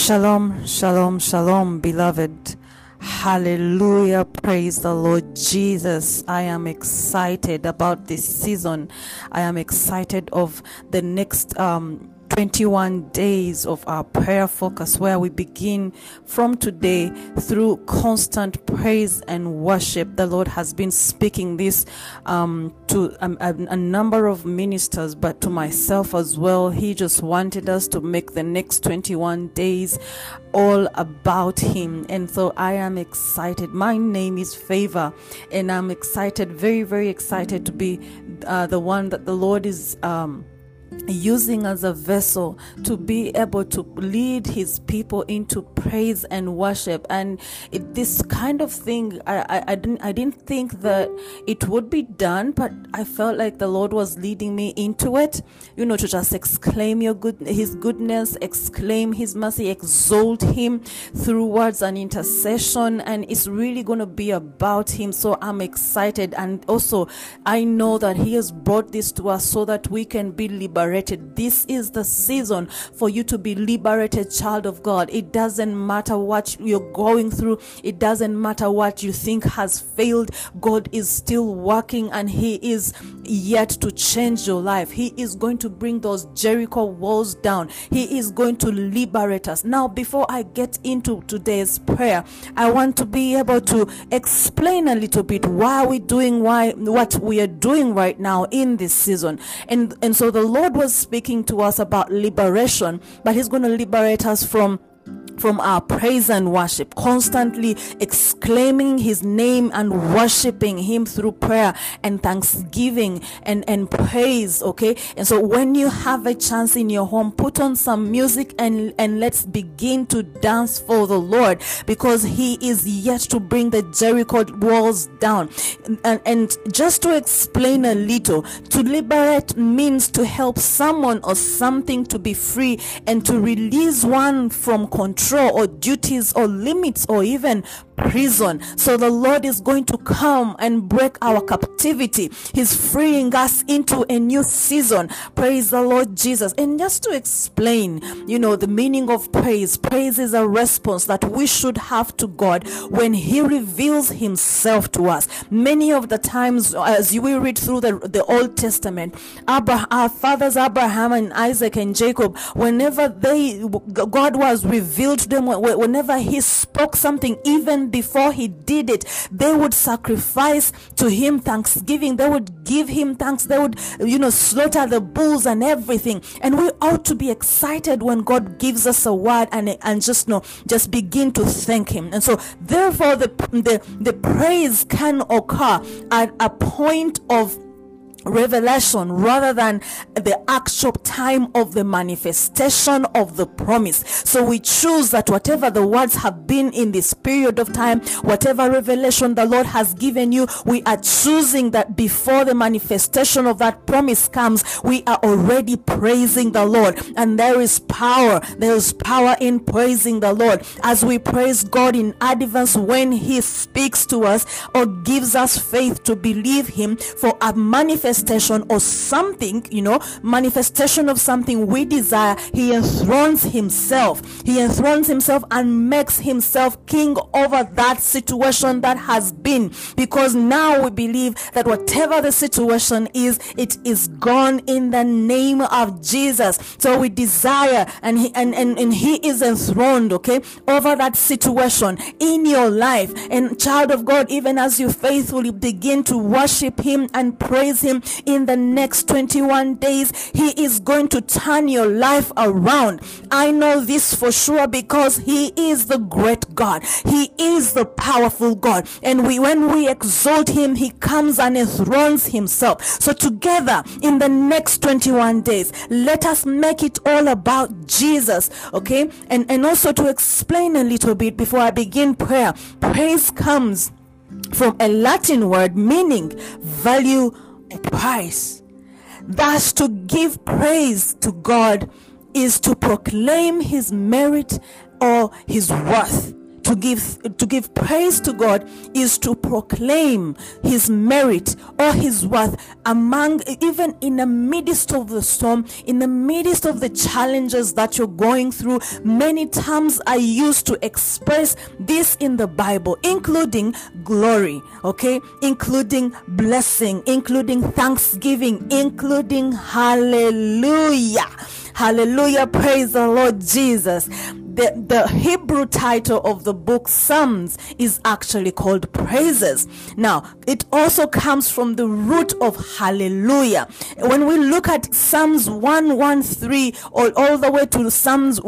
Shalom, shalom, shalom, beloved. Hallelujah. Praise the Lord Jesus. I am excited about this season. I am excited of the next 21 days of our prayer focus, where we begin from today through constant praise and worship. The Lord has been speaking this to a number of ministers, but to myself as well. He just wanted us to make the next 21 days all about Him. And so I am excited. My name is Favor, and I'm excited, very, very excited to be the one that the Lord is using as a vessel to be able to lead His people into praise and worship. And this kind of thing, I didn't think that it would be done, but I felt like the Lord was leading me into it, to just exclaim His goodness, exclaim His mercy, exalt Him through words and intercession. And it's really going to be about Him. So I'm excited. And also I know that He has brought this to us so that we can be liberated. This is the season for you to be liberated, child of God. It doesn't matter what you're going through. It doesn't matter what you think has failed. God is still working, and He is yet to change your life. He is going to bring those Jericho walls down. He is going to liberate us. Now, before I get into today's prayer, I want to be able to explain a little bit what we are doing right now in this season. And so the Lord was speaking to us about liberation, but He's going to liberate us from our praise and worship, constantly exclaiming His name and worshiping Him through prayer and thanksgiving and praise. Okay, and so when you have a chance in your home, put on some music and let's begin to dance for the Lord, because He is yet to bring the Jericho walls down. And just to explain a little, to liberate means to help someone or something to be free and to release one from control or duties or limits or even prison. So the Lord is going to come and break our captivity. He's freeing us into a new season. Praise the Lord Jesus. And just to explain, the meaning of praise. Praise is a response that we should have to God when He reveals Himself to us. Many of the times, as we read through the Old Testament, our fathers Abraham and Isaac and Jacob, whenever God was revealed to them, whenever He spoke something, even before He did it, they would sacrifice to Him thanksgiving. They would give Him thanks. They would, slaughter the bulls and everything. And we ought to be excited when God gives us a word and just begin to thank Him. And so, therefore, the praise can occur at a point of revelation rather than the actual time of the manifestation of the promise. So we choose that whatever the words have been in this period of time, whatever revelation the Lord has given you, we are choosing that before the manifestation of that promise comes, we are already praising the Lord. And there is power in praising the Lord. As we praise God in advance when He speaks to us or gives us faith to believe Him for a manifestation or something, manifestation of something we desire, He enthrones Himself and makes Himself king over that situation that has been, because now we believe that whatever the situation is, it is gone in the name of Jesus. So we desire, and He is enthroned, okay, over that situation in your life. And child of God, even as you faithfully begin to worship Him and praise Him in the next 21 days, He is going to turn your life around. I know this for sure, because He is the great God. He is the powerful God. And when we exalt Him, He comes and enthrones Himself. So together in the next 21 days, let us make it all about Jesus, okay? And also to explain a little bit before I begin prayer, praise comes from a Latin word meaning value or price. Thus, to give praise to God is to proclaim His merit or His worth, To give praise to God is to proclaim his merit or his worth even in the midst of the storm, in the midst of the challenges that you're going through. Many times I used to express this in the Bible, including glory, okay, including blessing, including thanksgiving, including hallelujah. Hallelujah, praise the Lord Jesus. The Hebrew title of the book Psalms is actually called Praises. Now, it also comes from the root of hallelujah. When we look at Psalms 113 all the way to Psalms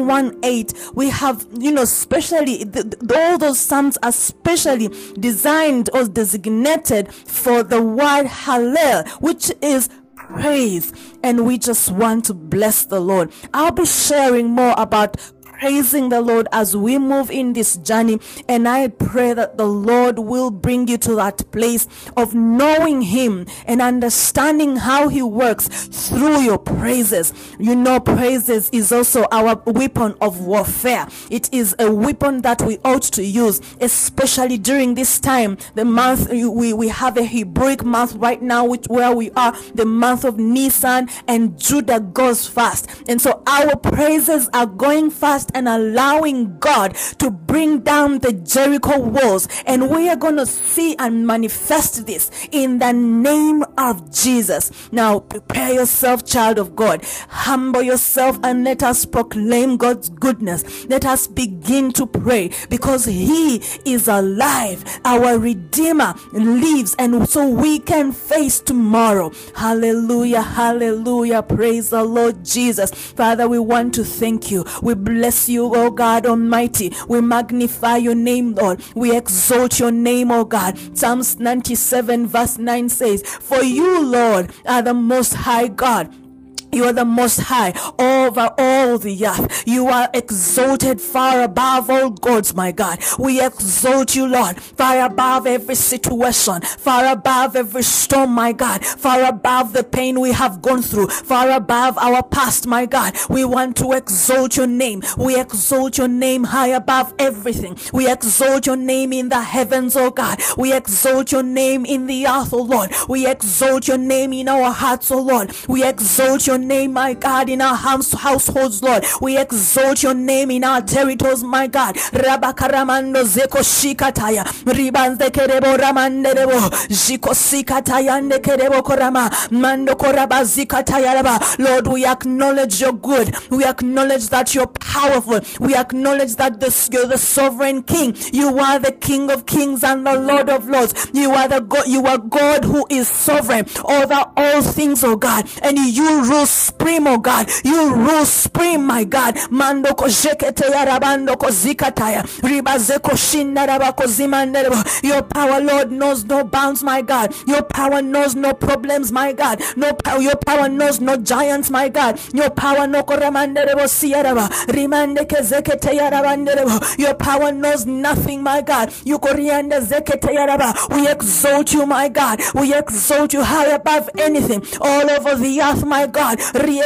118, we have, specially, all those Psalms are specially designed or designated for the word hallel, which is praise, and we just want to bless the Lord. I'll be sharing more about praising the Lord as we move in this journey, and I pray that the Lord will bring you to that place of knowing him and understanding how he works through your praises. Praises is also our weapon of warfare. It is a weapon that we ought to use, especially during this time, the month we have a Hebraic month right now, where we are, the month of Nisan, and Judah goes fast, and so our praises are going fast and allowing God to bring down the Jericho walls, and we are going to see and manifest this in the name of Jesus. Now prepare yourself, child of God, humble yourself, and let us proclaim God's goodness. Let us begin to pray, because he is alive. Our Redeemer lives, and so we can face tomorrow. Hallelujah, hallelujah, praise the Lord Jesus. Father, we want to thank you. We bless you, oh God Almighty. We magnify your name, Lord. We exalt your name, oh God. Psalms 97 verse 9 says, "For you, Lord, are the most high God. You are the most high over all the earth. You are exalted far above all gods, my God. We exalt you, Lord, far above every situation, far above every storm, my God, far above the pain we have gone through, far above our past, my God. We want to exalt your name. We exalt your name high above everything. We exalt your name in the heavens, oh God. We exalt your name in the earth, oh Lord. We exalt your name in our hearts, oh Lord. We exalt your name, my God, in our households, Lord. We exalt your name in our territories, my God. Rabakaramando zeko shikataya ribanze kerebo ramanderebo jiko sikataya ndekerebo korama mando koraba zikataya raba. Lord, we acknowledge you're good. We acknowledge that you're powerful. We acknowledge that you're the sovereign King. You are the King of kings and the Lord of lords. You are the God. You are God who is sovereign over all things, oh God, and you rule supreme, oh God. You rule supreme, my God. Mando ko jekete ya rabando ko zikataya ribaze ko shinda rabako zimanderebo. Your power, Lord, knows no bounds, my God. Your power knows no problems, my God. Your power knows no giants, my God. Your power no koramanderebo siyaraba rimande ke zekete ya rabanderebo. Your power knows nothing, my God. You koriande zekete ya raba. We exalt you, my God. We exalt you high above anything, all over the earth, my God. You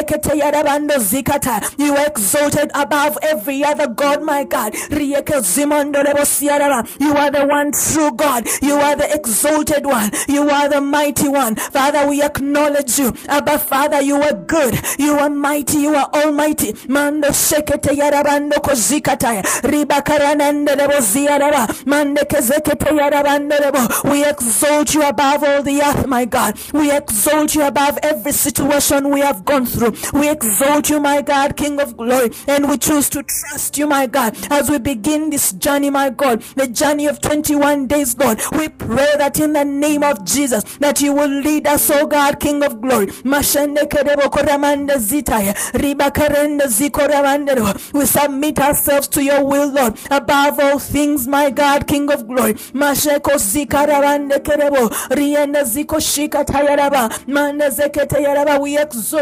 are exalted above every other God, my God. You are the one true God. You are the exalted one. You are the mighty one. Father, we acknowledge you. Abba, Father, you are good. You are mighty. You are almighty. Mando shekete yarabando kozikataya ribakaranda lebo ziaraba mande kezekete yarabando lebo. We exalt you above all the earth, my God. We exalt you above every situation we have gone through. We exalt you, my God, King of glory, and we choose to trust you, my God, as we begin this journey, my God, the journey of 21 days, Lord. We pray that in the name of Jesus, that you will lead us, oh God, King of glory. We submit ourselves to your will, Lord, above all things, my God, King of glory. We exalt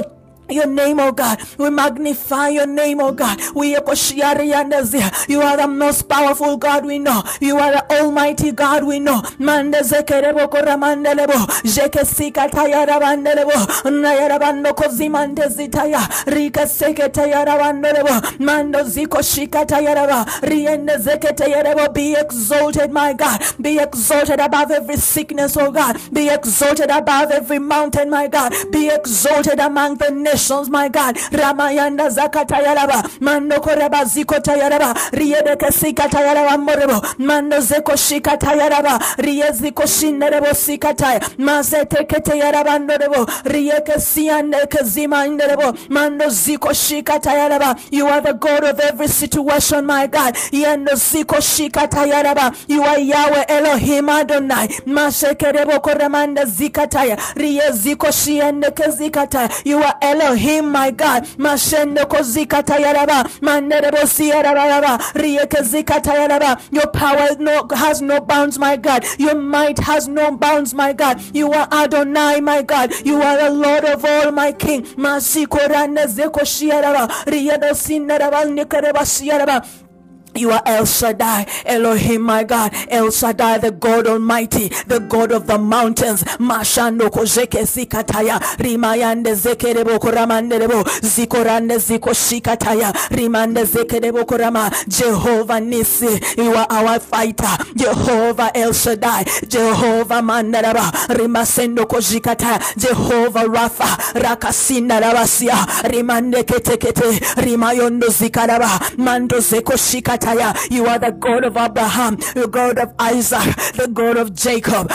your name, oh God. We magnify your name, oh God. You are the most powerful God we know. You are the almighty God we know. Mande zekerebo koramandelebo. Jeke sikataya rabandelebo. Nayarabando kozimante zitaya. Rika seketaya rabandelebo. Mando ziko shikataya raba. Riende zeketaya rebo. Be exalted, my God. Be exalted above every sickness, oh God. Be exalted above every mountain, my God. Be exalted among the nations, my God. Ramayanda zakatayaraba. Mando koraba ziko tayaraba. Riedeke sikatayaraba morebo. Mando zeko shikatayaraba. Rieziko shinderebo sikatay. Mazete ketayaraba norebo. Rieke siandeke zima inderebo. Mando ziko shikatayaraba. You are the God of every situation, my God. Yendo ziko shikatayaraba. You are Yahweh Elohim Adonai. Mashekerebo koremanda zikataya. Rieziko shiandeke zikataya. You are Elohim, my God. Mashendo kozikata yaraba. Manderebo siyaraba. Rieke zikata yaraba. Your power has no bounds, my God. Your might has no bounds, my God. You are Adonai, my God. You are the Lord of all, my King. Masikorane zeko shiyaraba. Riedo sinaraba nikareba shiyaraba. You are El Shaddai, Elohim, my God. El Shaddai, the God Almighty, the God of the mountains. Mashando kozeke zikataya. Rimayande zekerebo koramanderebo. Zikorande ziko shikataya. Rimande zekerebo korama. Jehovah Nisi, you are our fighter. Jehovah El Shaddai. Jehovah Mandaraba. Rimasendo kozikataya. Jehovah Rapha. Rakasinda rabasia. Rimande ketekete. Rimayondo zikaraba. Mando zeko shikataya. You are the God of Abraham, the God of Isaac, the God of Jacob.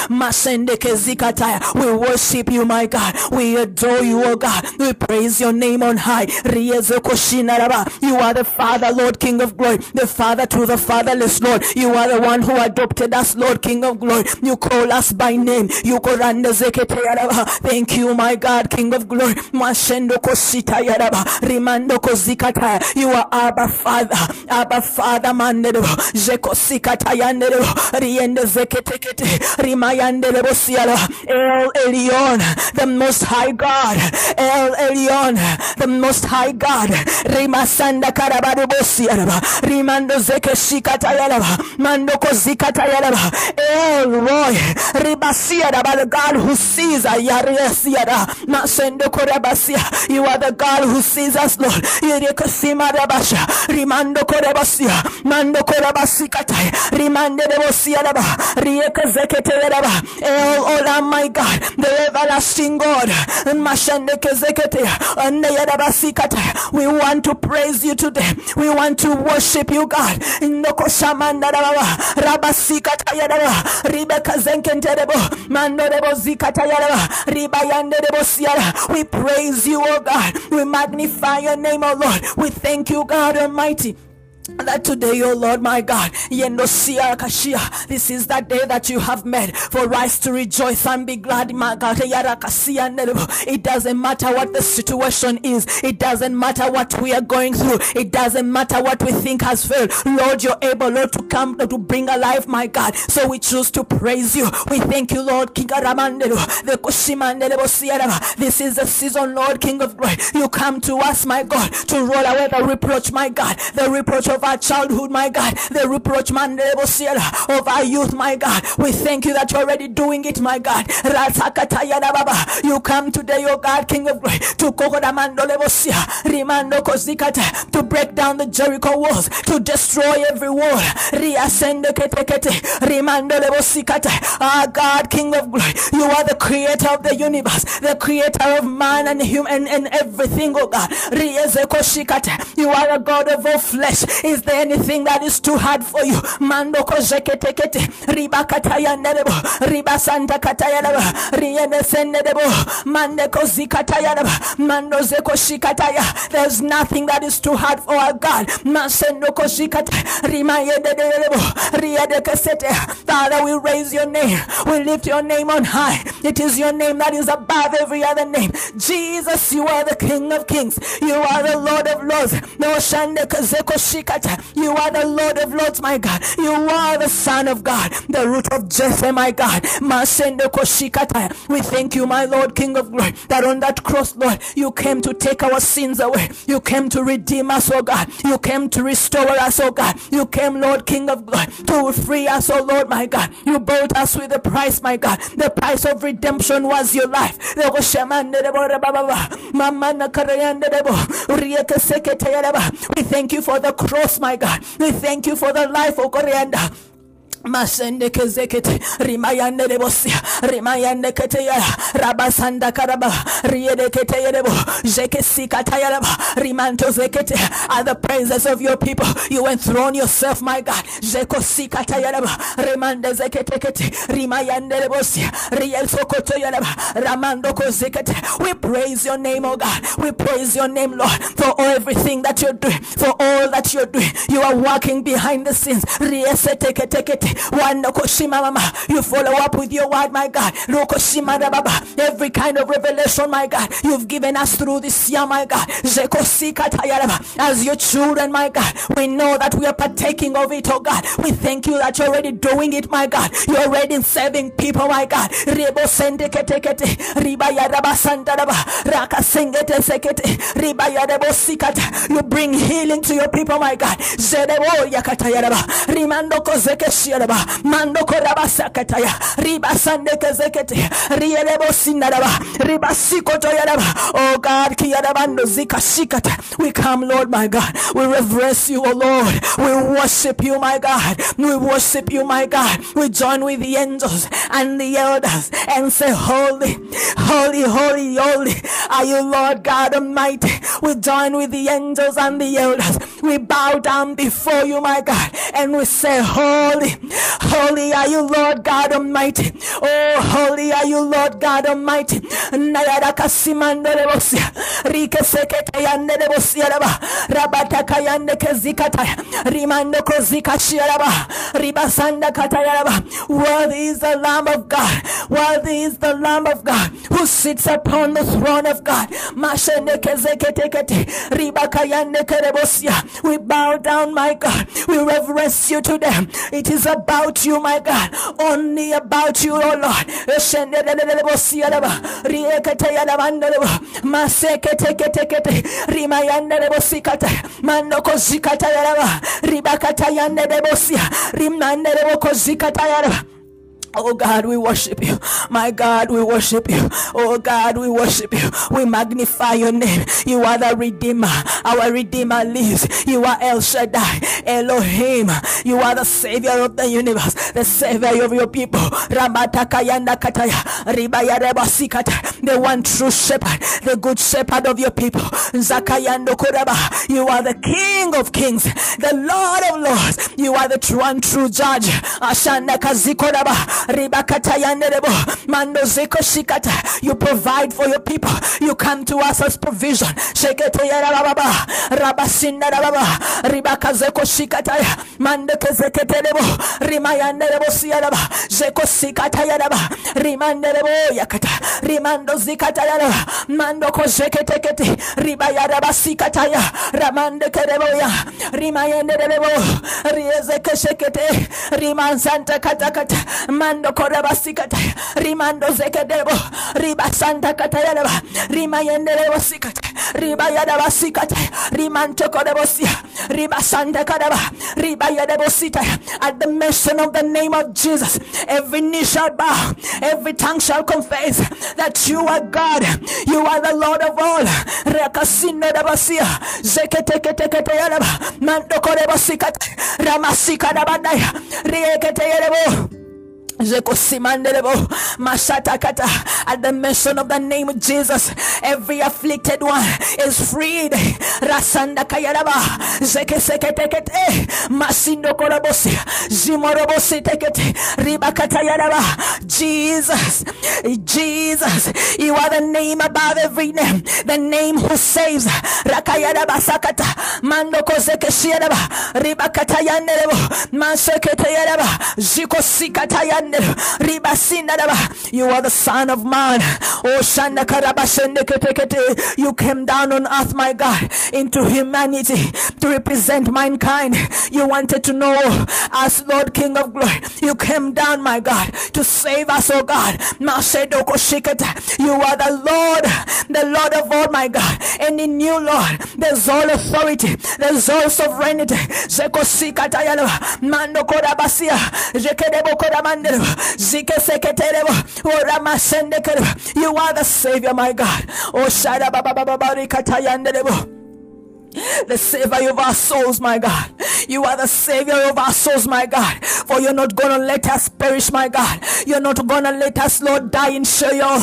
We worship you, my God. We adore you, oh God. We praise your name on high. You are the Father, Lord, King of glory. The Father to the fatherless, Lord. You are the one who adopted us, Lord, King of glory. You call us by name. Thank you, my God, King of glory. You are Abba Father. Abba Father. Mandebo jeko sikata yandebo riende zeketekete rimayandebo siala. El Elyon, the most high God. El Elyon, the most high God. Rimasanda karabado siala. Rimando zeke shikata yalaba. Mando kozikata yalaba. El Roy, ribasiada, by the God who sees ayaresiada. Masendo korabasia. You are the God who sees us, Lord. Yerekasima rabasha. Rimando korabasia. Mando korabasikatay. Rimande debosialaba. Rieka zeketelaba. El Olam, my God, the everlasting God. Mashande kezekete. Andeyadabasikatay. We want to praise you today. We want to worship you, God. Indoko shamanda daba. Rabasikatayadaba. Ribeka zenkentedebo. Mando debozikatayadaba. Ribayande debosiala. We praise you, oh God. We magnify your name, oh Lord. We thank you, God Almighty, that today, oh Lord, my God, this is the day that you have made for us to rejoice and be glad, my God. It doesn't matter what the situation is. It doesn't matter what we are going through. It doesn't matter what we think has failed. Lord, you're able, Lord, to come to bring alive, my God. So we choose to praise you. We thank you, Lord. This is the season, Lord, King of glory. You come to us, my God, to roll away the reproach, my God, the reproach of our childhood, my God, the reproach of our youth, my God. We thank you that you're already doing it, my God. You come today, oh God, King of glory, to break down the Jericho walls, to destroy every wall. Our God, King of glory, you are the creator of the universe, the creator of man and human and everything, oh God. You are a God of all flesh. Is there anything that is too hard for you? Mando kozeketekete riba kataya nerebo riba santa kataya nerebo riene senderebo mande kozikataya nerebo mando zeko shikataya. There's nothing that is too hard for our God. Masendo kozikata rima yende nerebo riede kesete. Father, we raise your name. We lift your name on high. It is your name that is above every other name. Jesus, you are the King of kings. You are the Lord of lords. No shande kozeko shika You are the Lord of Lords, my God. You are the Son of God, the root of Jesse, my God. We thank you, my Lord, King of glory, that on that cross, Lord, you came to take our sins away. You came to redeem us, oh God. You came to restore us, oh God. You came, Lord, King of glory, to free us, oh Lord, my God. You bought us with a price, my God. The price of redemption was your life. We thank you for the cross, my God. We thank you for the life of Coriander. Masende kezekete rimayande debosia rimayande keteya rabasanda karaba riede keteye debo jekesika tayaraba rimanto zekete at the praises of your people you enthrone yourself, my God. Jekosika tayaraba remande zekete kete rimayande debosia riel sokoto yaraba ramando kozekete. We praise your name, oh God. We praise your name, Lord, for everything that you're doing, for all that you're doing. You are working behind the scenes. Riesete kete you follow up with your word, my God. Every kind of revelation, my God, you've given us through this year, my God. As your children, my God, we know that we are partaking of it, oh God. We thank you that you're already doing it, my God. You're already saving people, my God. You bring healing to your people, my God. Mando korabasakataya riba sandeke zekete rielebo sindaraba riba sikoto yaraba. Oh God, kiyarabando zika shikata. We come, Lord, my God. We reverence you, oh Lord. We worship you, my God. We worship you, my God. We join with the angels and the elders and say, holy, holy, holy, holy are you, Lord God Almighty. We join with the angels and the elders. We bow down before you, my God, and we say, holy, holy are you, Lord God Almighty. Oh, holy are you, Lord God Almighty. Worthy is the Lamb of God. Worthy is the Lamb of God who sits upon the throne of God. We bow down, my God. We reverence you today. It is about you, my God. Only about you, oh Lord. Oh God, we worship you. My God, we worship you. Oh God, we worship you. We magnify your name. You are the Redeemer. Our Redeemer lives. You are El Shaddai, Elohim. You are the Savior of the universe, the Savior of your people. The one true shepherd, the good shepherd of your people. You are the King of kings, the Lord of lords. You are the one true judge. You provide for your people. You come to us as provision. Mando korabasikata rimando zekedebo riba santa katayaba rima yenderebo sikata riba yadaba sikata rimanto korebosia riba santa kadaba riba yadebo sita. At the mention of the name of Jesus, every knee shall bow, every tongue shall confess that you are God. You are the Lord of all. Rekasino dabasia zeketekete yadaba mando korebosikata ramasika dabadaya riekete yadebo. At the mention of the name of Jesus, every afflicted one is freed. Rasanda kayaraba zeke sekete masindo korobosi zimorobosi tekete ribakata yaraba. Jesus, Jesus, you are the name above every name, the name who saves. Rakayaraba sakata mando kozeke shiaraba ribakata yanderebo mansekete yaraba ziko sikata yan You are the Son of Man. You came down on earth, my God, into humanity to represent mankind. You wanted to know us, Lord King of Glory. You came down, my God, to save us, oh God. You are the Lord of all, my God. And in you, Lord, there's all authority, there's all sovereignty. You are the Savior, my God. The Savior of our souls, my God. You are the Savior of our souls, my God. For you're not gonna let us perish, my God. You're not gonna let us, Lord, die in Sheol.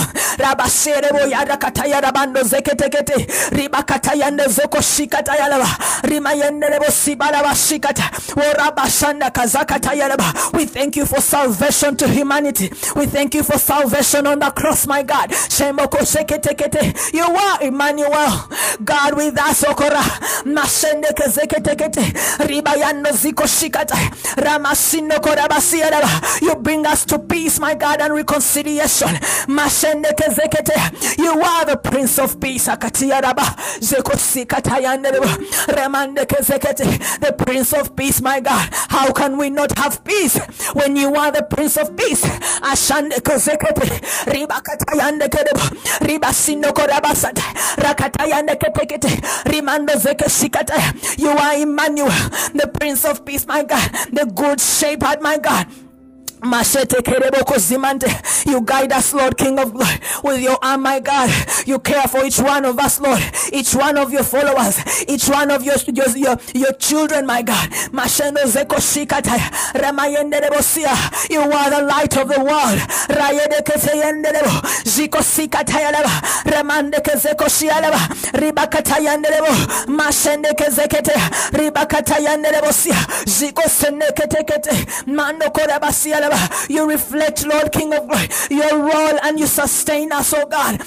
We thank you for salvation to humanity. We thank you for salvation on the cross, my God. You are Emmanuel, God with us, Okora. Mashende kezeketekete ribayando ziko shikata ramasino korabasiera. You bring us to peace, my God, and reconciliation. Mashende kezekete. You are the Prince of Peace. Akatiaraba zeko sikata yandereba remande kezekete. The Prince of Peace, my God. How can we not have peace when you are the Prince of Peace? Ashande kezekete ribakata yandekedeba ribasino korabasata rakata yandeketekete rimando. You are Emmanuel, the Prince of Peace, my God, the Good Shepherd, my God. You guide us, Lord King of Glory, with your arm, my God. You care for each one of us, Lord, each one of your followers, each one of your children, my God. You are the light of the world. You reflect, Lord King of Glory, your role, and you sustain us, oh God.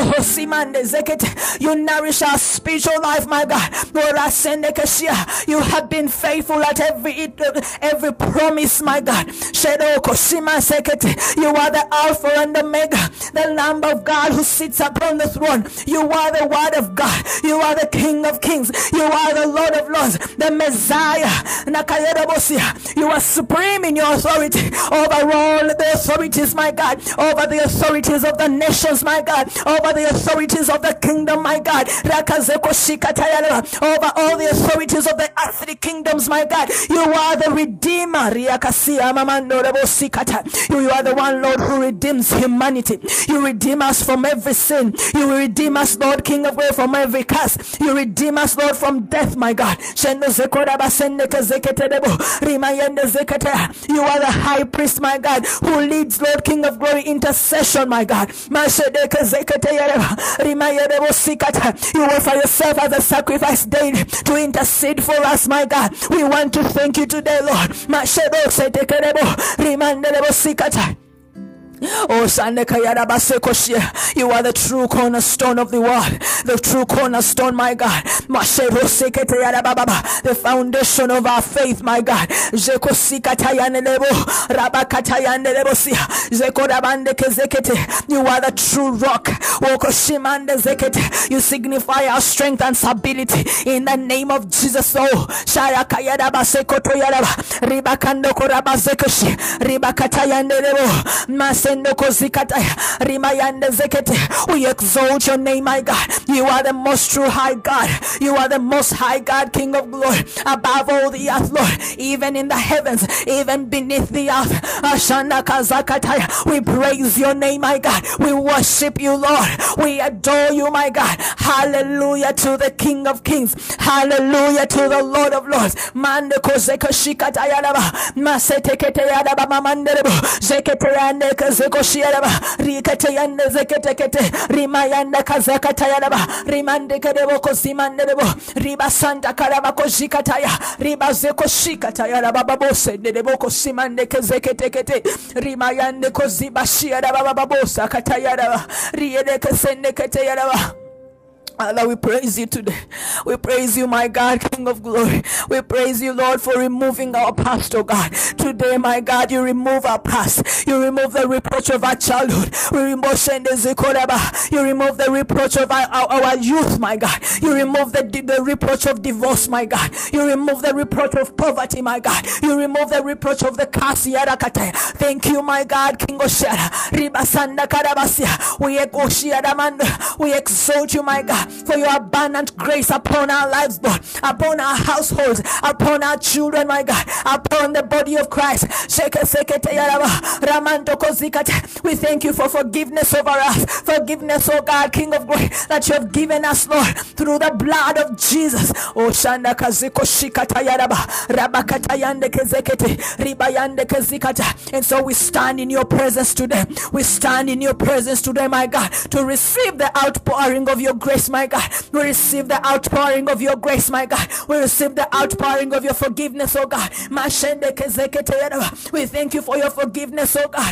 You nourish our spiritual life, my God. You have been faithful at every promise, my God. You are the Alpha and the Omega, the Lamb of God who sits upon the throne. You are the Word of God. You are the King of Kings. You are the Lord of Lords, the Messiah. You are supreme in your authority over all the authorities, my God, over the authorities of the nations, my God, over the authorities of the kingdom, my God, over all the authorities of the earthly kingdoms, my God. You are the Redeemer. You are the one, Lord, who redeems humanity. You redeem us from every sin. You redeem us, Lord King of Glory, from every curse. You redeem us, Lord, from death, my God. You are the high priest, my God, who leads, Lord King of Glory, intercession, my God. You offer yourself as a sacrifice daily to intercede for us, my God. We want to thank you today, Lord. Oh, you are the true cornerstone of the world, the true cornerstone, my God. The foundation of our faith, my God. You are the true rock. You signify our strength and stability in the name of Jesus. Oh, we exalt your name, my God. You are the most true high God. You are the most high God, King of Glory, above all the earth, Lord, even in the heavens, even beneath the earth. We praise your name, my God. We worship you, Lord. We adore you, my God. Hallelujah to the King of Kings. Hallelujah to the Lord of Lords. Rikete yande zeketekete rimayanda kazakata yadaba rimande kedeboko zimandebo riba santa karabako zikataya riba zeko shikata yadaba babose dedeboko simande kezeketekete rimayande kozibashi yadaba babosa kataya yadaba riede kesende kete yadaba. Father, we praise you today. We praise you, my God, King of glory. We praise you, Lord, for removing our past, oh God. Today, my God, you remove our past. You remove the reproach of our childhood. You remove the reproach of our youth, my God. You remove the reproach of divorce, my God. You remove the reproach of poverty, my God. You remove the reproach of the curse. Thank you, my God, King of Shara. We exalt you, my God, for your abundant grace upon our lives, Lord, upon our households, upon our children, my God, upon the body of Christ. We thank you for forgiveness over us. Forgiveness, oh God, King of glory, that you have given us, Lord, through the blood of Jesus. Oh Shanda Kaziko Shikata Yaraba Rabakata Yande Kezekete Ribayande Kezikata. And so we stand in your presence today. We stand in your presence today, my God, to receive the outpouring of your grace, my God. We receive the outpouring of your grace, my God. We receive the outpouring of your forgiveness, oh God. We thank you for your forgiveness, oh God.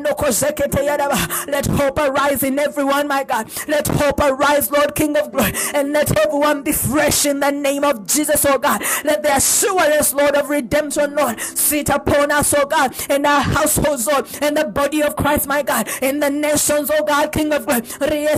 Let hope arise in everyone, my God. Let hope arise, Lord, King of glory, and let everyone be fresh in the name of Jesus, oh God. Let the assurance, Lord, of redemption, Lord, sit upon us, oh God, in our households, Lord, in the body of Christ, my God, in the nations, oh God, King of glory.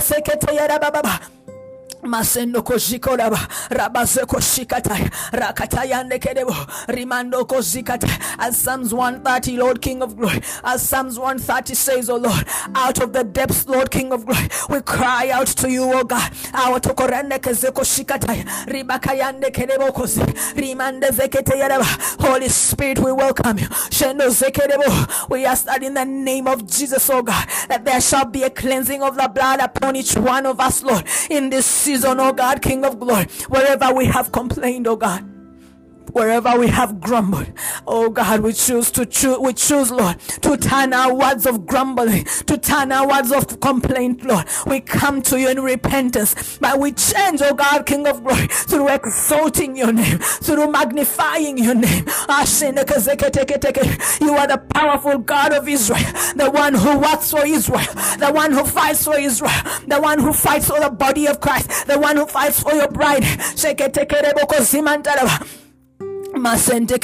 Masendo kozikoraba rabazeko shikata rakatayande kedebo rimando kozikata. As Psalms 130, Lord, King of glory, as Psalms 130 says, oh Lord, out of the depths, Lord, King of glory, we cry out to you, oh God. Our tokorande kezeko shikata ribakayande kedebo kozi rimande zekete yaraba. Holy Spirit, we welcome you. Shendo zekedebo. We ask that in the name of Jesus, oh God, that there shall be a cleansing of the blood upon each one of us, Lord, in this season, oh God, King of glory. Wherever we have complained, oh God, wherever we have grumbled, oh God, we choose, Lord, to turn our words of grumbling, to turn our words of complaint, Lord. We come to you in repentance, but we change, oh God, King of glory, through exalting your name, through magnifying your name. You are the powerful God of Israel, the one who works for Israel, the one who fights for Israel, the one who fights for the body of Christ, the one who fights for your bride. Out of the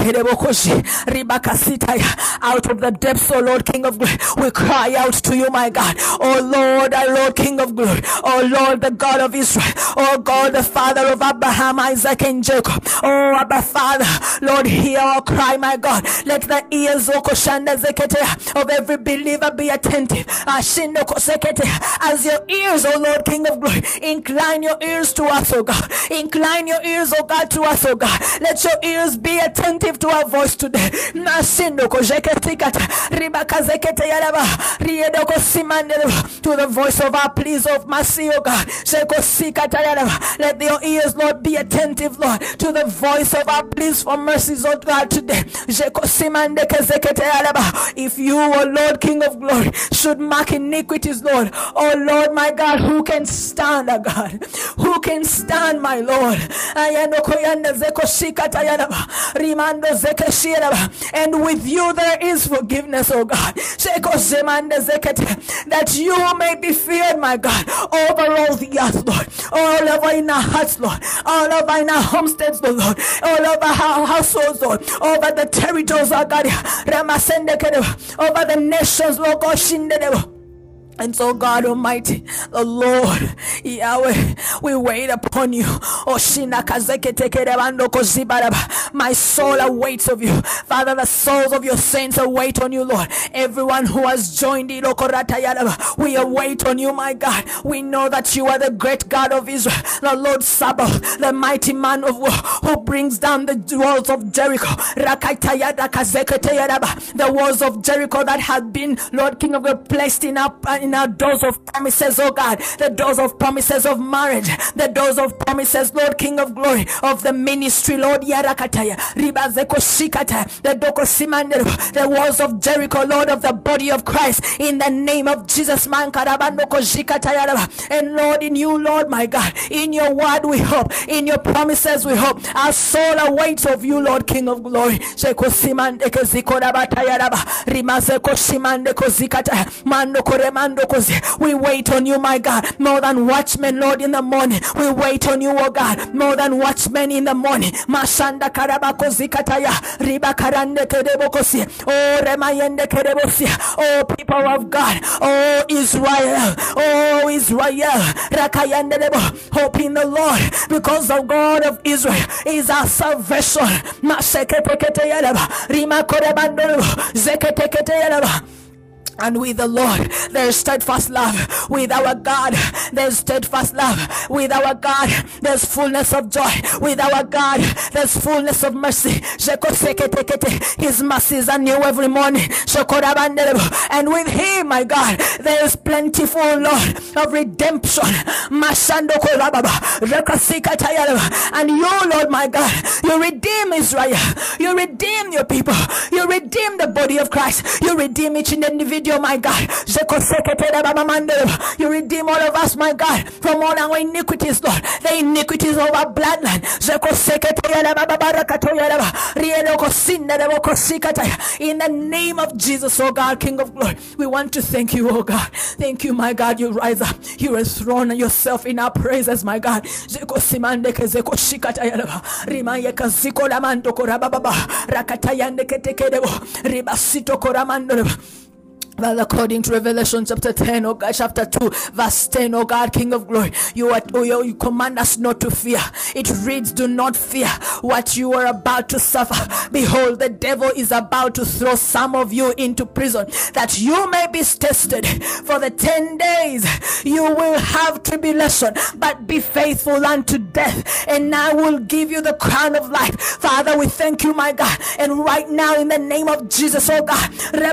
depths, oh Lord, King of glory, we cry out to you, my God. Oh Lord, our Lord, King of glory. Oh Lord, the God of Israel. Oh God, the Father of Abraham, Isaac, and Jacob. Oh Abba Father, Lord, hear our cry, my God. Let the ears of every believer be attentive. As your ears, oh Lord, King of glory, incline your ears to us, oh God. Incline your ears, oh God, to us, oh God. Let your ears be attentive to our voice today. To the voice of our pleas of mercy, oh God. Let your ears, Lord, be attentive, Lord, to the voice of our pleas for mercies, oh God, today. If you, oh Lord, King of glory, should mark iniquities, Lord, oh Lord, my God, who can stand, oh God? Who can stand, my Lord? And with you there is forgiveness, oh God. That you may be feared, my God, over all the earth, Lord, all over in our hearts, Lord, all over in our homesteads, Lord, all over our households, Lord, over the territories, oh God, over the nations, Lord God. And so, God Almighty, the Lord, Yahweh, we wait upon you. My soul awaits of you. Father, the souls of your saints await on you, Lord. Everyone who has joined it, we await on you, my God. We know that you are the great God of Israel, the Lord Sabaoth, the mighty man of war, who brings down the walls of Jericho. The walls of Jericho that had been, Lord King of God, placed in our doors of promises, oh God, the doors of promises of marriage, the doors of promises, Lord King of glory, of the ministry, Lord Yarakataya, Ribazeko Shikata, the walls of Jericho, Lord, of the body of Christ, in the name of Jesus, and Lord, in you, Lord, my God, in your word we hope, in your promises we hope. Our soul awaits of you, Lord King of glory. We wait on you, my God, more than watchmen, Lord, in the morning. We wait on you, oh God, more than watchmen in the morning. Mashanda karabakozi kataya riba karande kedebokosi. Oh remayende kedebosi. Oh people of God, oh Israel, rakayande debo. Hope in the Lord, because the God of Israel is our salvation. Masekete yeleba rima korebando zekete yeleba. And with the Lord, there's steadfast love. With our God, there's steadfast love. With our God, there's fullness of joy. With our God, there's fullness of mercy. His mercies are new every morning. And with Him, my God, there is plentiful, Lord, of redemption. And you, Lord, my God, you redeem Israel. You redeem your people. You redeem the body of Christ. You redeem each individual, my God. You redeem all of us, my God, from all our iniquities, Lord. The iniquities of our bloodline. In the name of Jesus, oh God, King of glory, we want to thank you, oh God. Thank you, my God. You rise up. You enthrone yourself in our praises, my God. Well, according to Revelation chapter 10, oh God, chapter 2, verse 10, oh God, King of glory, you command us not to fear. It reads, do not fear what you are about to suffer. Behold, the devil is about to throw some of you into prison, that you may be tested. For the 10 days you will have tribulation, but be faithful unto death, and I will give you the crown of life. Father, we thank you, my God, and right now in the name of Jesus, oh God,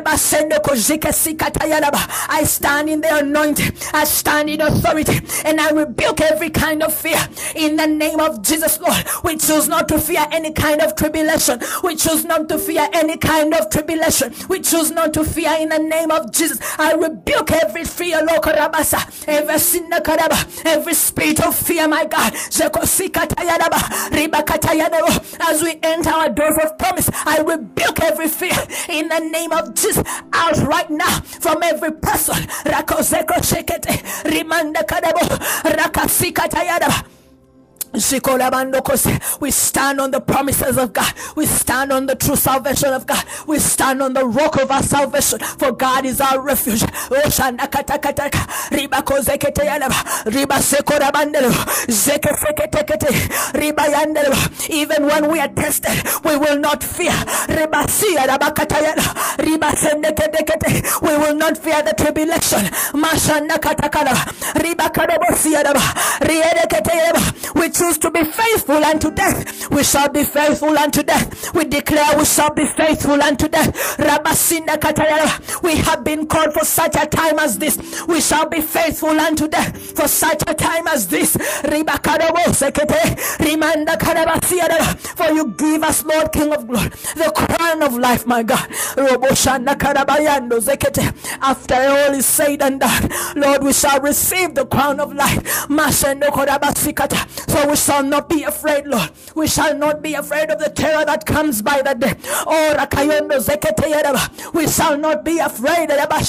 I stand in the anointing, I stand in authority, and I rebuke every kind of fear in the name of Jesus, Lord. We choose not to fear any kind of tribulation. We choose not to fear any kind of tribulation. We choose not to fear in the name of Jesus. I rebuke every fear, every sin, every spirit of fear, my God. As we enter our doors of promise, I rebuke every fear in the name of Jesus. Out right now from every person. We stand on the promises of God. We stand on the true salvation of God. We stand on the rock of our salvation, for God is our refuge. Even when we are tested, we will not fear. We will not fear the tribulation. We choose to be faithful unto death. We shall be faithful unto death. We declare we shall be faithful unto death. We have been called for such a time as this. We shall be faithful unto death for such a time as this. For you give us, Lord, King of glory, the crown of life, my God. After all is said and done, Lord, we shall receive the crown of life. So we shall not be afraid, Lord. We shall not be afraid of the terror that comes by the day. Oh, we shall not be afraid.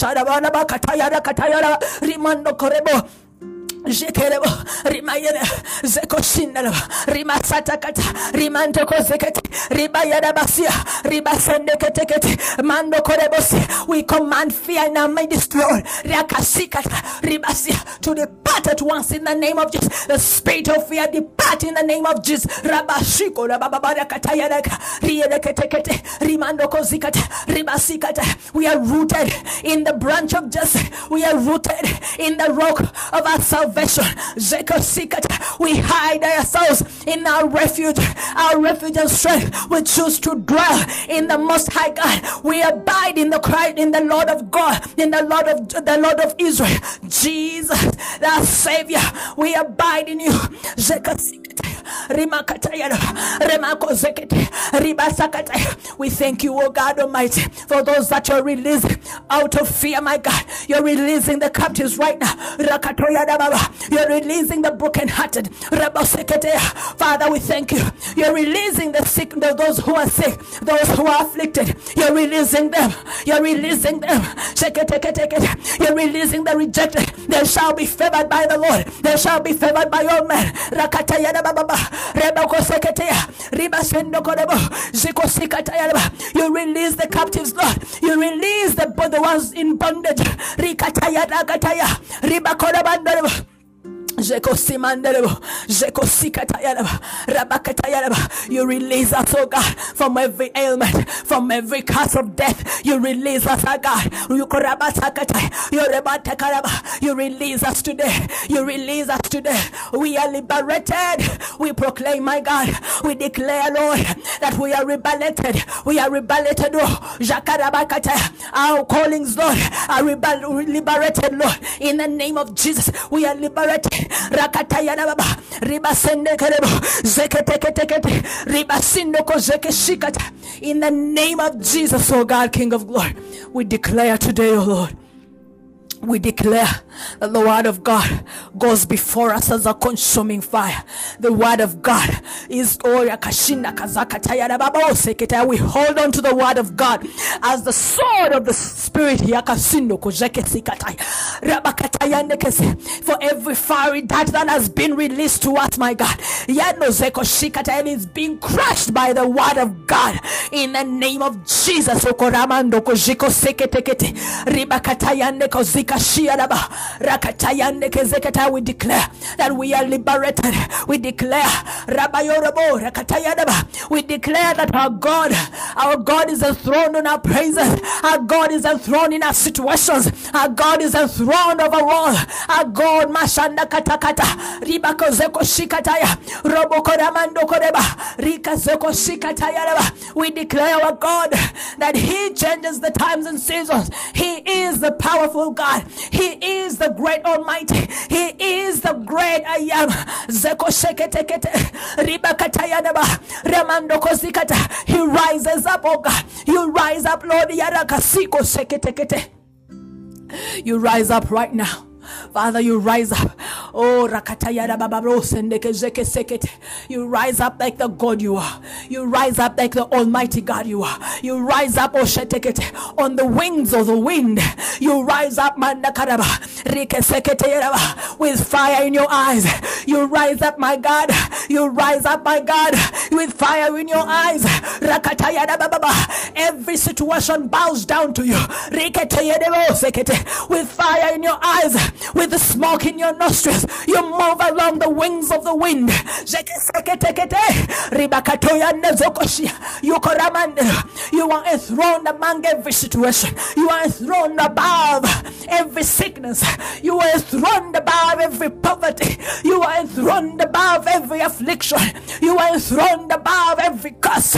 Jekerebo rimayere zekoshinela rimasatakata rimantoko zekete ribayada basia ribasendeketekete mando korebosi. We command fear in our midst, Lord, rakasikata ribasia, to depart at once in the name of Jesus. The spirit of fear depart in the name of Jesus. Rabashiko rabababarakatayaraka riyedeketekete rimando kozikata ribasikata. We are rooted in the branch of Jesse. We are rooted in the rock of our salvation. We hide ourselves in our refuge and strength. We choose to dwell in the Most High God. We abide in the Christ, in the Lord of God, in the Lord of Israel, Jesus, the Savior. We abide in you. We thank you, oh God Almighty, for those that you're releasing out of fear, my God. You're releasing the captives right now. You're releasing the brokenhearted. Father, we thank you. You're releasing the sick, those who are sick, those who are afflicted. You're releasing them. You're releasing them. You're releasing the rejected. They shall be favored by the Lord. They shall be favored by all men. You release the captives, Lord. You release the ones in bondage. You release us, oh God, from every ailment, from every curse of death. You release us, oh God. You release us today. You release us today. We are liberated. We proclaim, my God. We declare, Lord, that we are liberated. We are liberated. Our callings, Lord, are liberated, Lord. In the name of Jesus, we are liberated. Rakatayana baba ribasende kerebo zeketekete ribasindo ko zekeshikata. In the name of Jesus, oh God, King of glory, we declare today, oh Lord, we declare that the word of God goes before us as a consuming fire. The word of God is we hold on to the word of God as the sword of the spirit. For every fiery dart that has been released to us, my God, and is being crushed by the word of God in the name of Jesus. We declare that we are liberated. We declare we declare that our God is enthroned in our praises. Our God is enthroned in our situations. Our God is enthroned over all. Our God mashanda katakata ribako zeko shikataya roboko ramando koreba rika zeko shikataya. We declare, our God, that He changes the times and seasons. He is the powerful God. He is the great Almighty. He is the great I am. Zeko sheketekete ribakatayanaba ramando kozikata. He rises up, oh God. You rise up, Lord. Yarakasiko sheketekete. You rise up right now. Father, you rise up. Oh, rakatayara babaro sendeke zeke sekete. You rise up like the God you are. You rise up like the Almighty God you are. You rise up, oh shetekete, on the wings of the wind. You rise up, mandakaraba rike sekete with fire in your eyes. You rise up, my God. You rise up, my God, with fire in your eyes. Rakatayara bababa. Every situation bows down to you. Riketeyere sekete, with fire in your eyes, with the smoke in your nostrils. You move along the wings of the wind. You are enthroned among every situation. You are enthroned above every sickness. You are enthroned above every poverty. You are enthroned above every affliction. You are enthroned above every curse.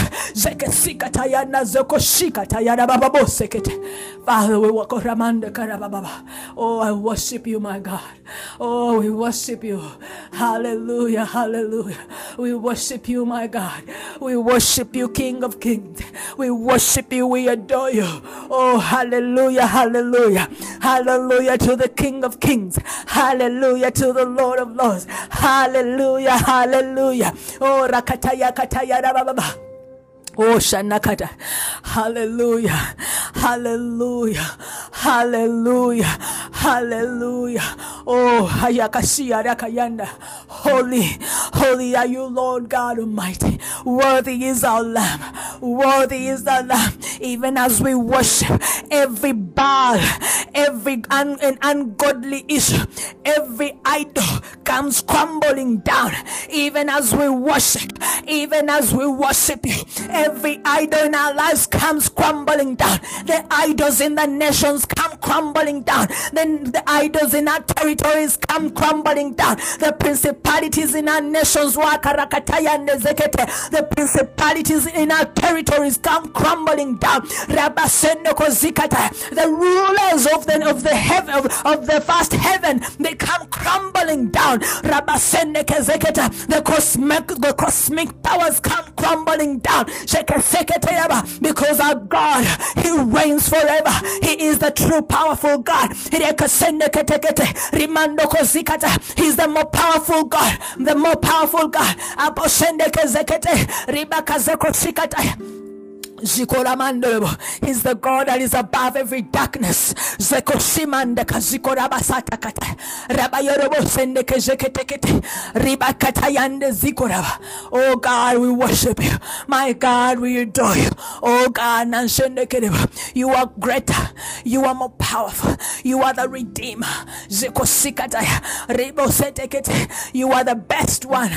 Father, we walk around the Karababa. Oh, I worship you, my God. Oh, we worship you. Hallelujah, hallelujah. We worship you, my God. We worship you, King of Kings. We worship you, we adore you. Oh, hallelujah, hallelujah. Hallelujah to the King of Kings. Hallelujah to the Lord of Lords. Hallelujah, hallelujah. Oh, rakataya kataya rababa. Oh, Shanakata. Hallelujah. Hallelujah. Hallelujah. Hallelujah. Oh, Hayakashia Rakayanda. Holy, holy are you, Lord God Almighty. Worthy is our Lamb. Worthy is the Lamb. Even as we worship, every Baal, every ungodly issue, every idol comes crumbling down. Even as we worship you, every idol in our lives comes crumbling down. The idols in the nations come crumbling down. Then the idols in our territories come crumbling down. The principalities in our nations, the principalities in our territories come crumbling down. The rulers of the heaven, of the first heaven, they come crumbling down. The cosmic powers come crumbling down. Because our God, He reigns forever. He is the true powerful God. He's the more powerful God. The more powerful God. He's the God that is above every darkness. Oh God, we worship you. My God, we adore you. Oh God, you are greater. You are more powerful. You are the Redeemer. You are the best one.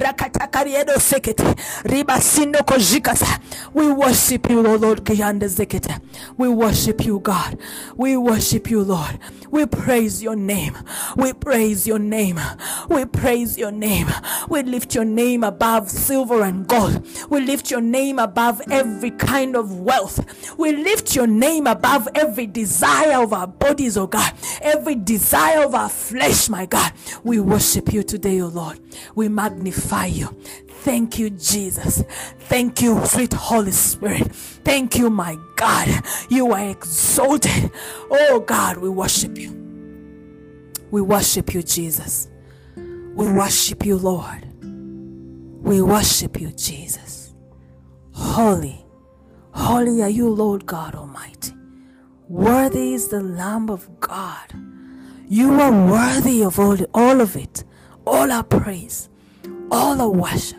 We worship you, O Lord. We worship you, God. We worship you, Lord. We praise your name. We praise your name. We praise your name. We lift your name above silver and gold. We lift your name above every kind of wealth. We lift your name above every desire of our bodies, oh God. Every desire of our flesh, my God. We worship you today, oh Lord. We magnify you. Thank you, Jesus. Thank you, sweet Holy Spirit. Thank you, my God. You are exalted. Oh God, we worship you. We worship you, Jesus. We worship you, Lord. We worship you, Jesus. Holy, holy are you, Lord God Almighty. Worthy is the Lamb of God. You are worthy of all of it. All our praise. All our worship.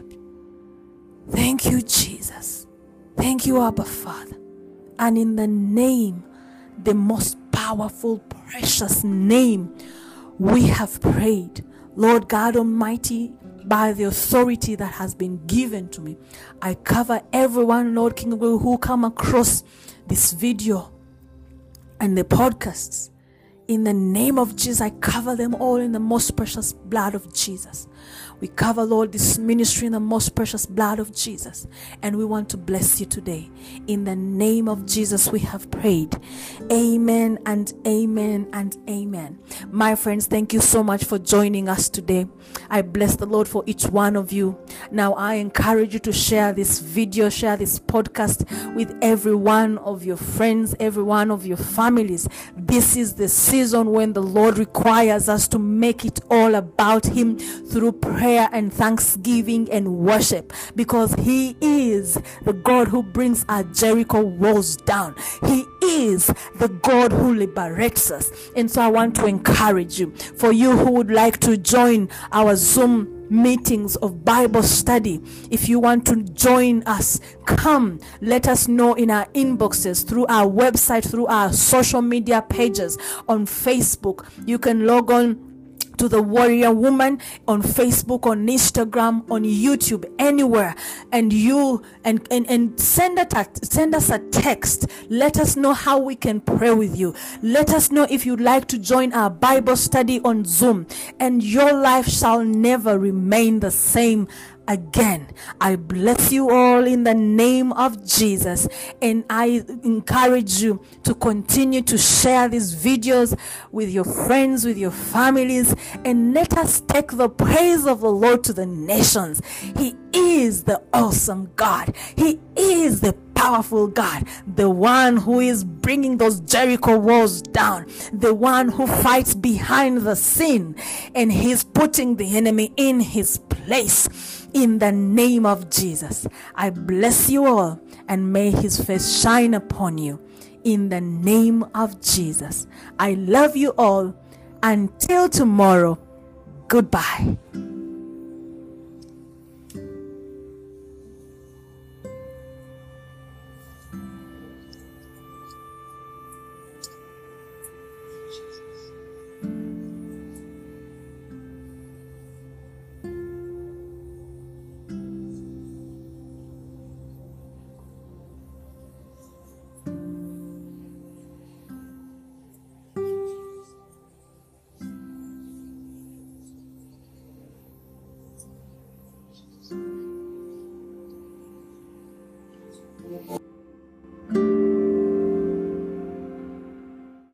Thank you, Jesus. Thank you, Abba Father. And in the name, the most powerful, precious name, we have prayed. Lord God Almighty, by the authority that has been given to me, I cover everyone, Lord King of Glory, who come across this video and the podcasts. In the name of Jesus, I cover them all in the most precious blood of Jesus. We cover, Lord, this ministry in the most precious blood of Jesus. And we want to bless you today. In the name of Jesus, we have prayed. Amen and amen and amen. My friends, thank you so much for joining us today. I bless the Lord for each one of you. Now, I encourage you to share this video, share this podcast with every one of your friends, every one of your families. This is the season when the Lord requires us to make it all about Him through prayer and thanksgiving and worship, because He is the God who brings our Jericho walls down. He is the God who liberates us. And so I want to encourage you, for you who would like to join our Zoom meetings of Bible study, if you want to join us, come, let us know in our inboxes, through our website, through our social media pages on Facebook. You can log on to the Warrior Woman on Facebook, on Instagram, on YouTube, anywhere, and you and send us a text. Let us know how we can pray with you. Let us know if you'd like to join our Bible study on Zoom, and your life shall never remain the same again. I bless you all in the name of Jesus, and I encourage you to continue to share these videos with your friends, with your families, and let us take the praise of the Lord to the nations. He is the awesome God. He is the powerful God, the one who is bringing those Jericho walls down, the one who fights behind the scene, and He's putting the enemy in his place. In the name of Jesus, I bless you all, and may His face shine upon you. In the name of Jesus, I love you all. Until tomorrow, goodbye.